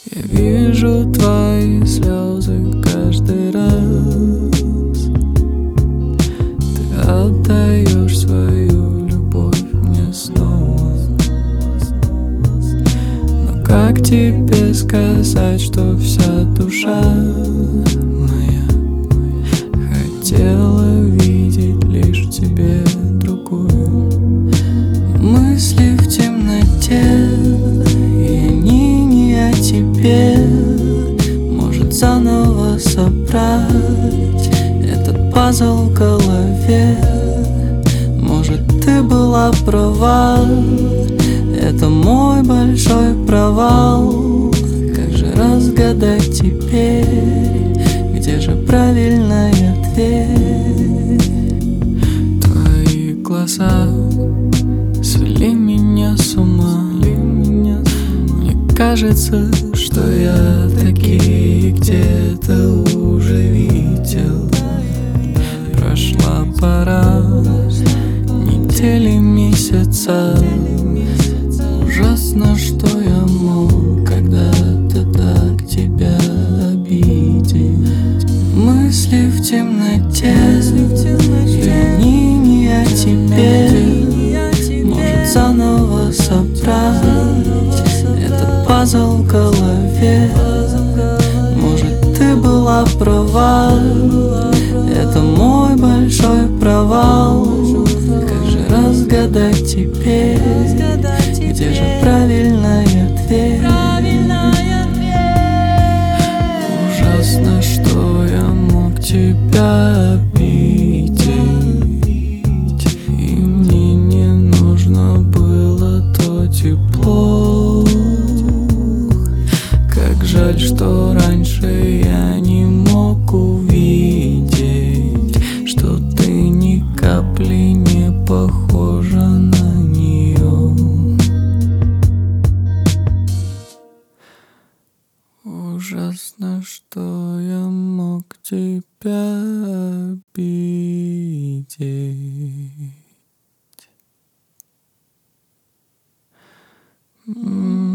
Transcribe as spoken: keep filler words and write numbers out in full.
Я вижу твои слезы каждый раз. Ты отдаешь свою любовь мне снова. Но как тебе сказать, что вся душа моя хотела видеть лишь в тебе другую? Мысли в темноте, и они не о тебе. Может заново собрать этот пазл в голове. Может ты была права, это мой большой провал. Как же разгадать теперь, где же правильная дверь? Твои глаза свели меня с ума. Мне кажется, что я такие где-то уже видел. Прошла пора, недели, месяца. Ужасно, что я мог когда-то так тебя обидеть. Мысли в темноте, и они не о тебе. Может заново собрать этот пазл в голове. Может ты была права, это мой большой провал. Как же разгадать теперь, где же правильная дверь? Ужасно, что я мог тебя обидеть, и мне не нужно было то тепло. Как жаль, что раньше я не мог увидеть, что ты ни капли не похожа на нее. Ужасно, что я мог тебя обидеть.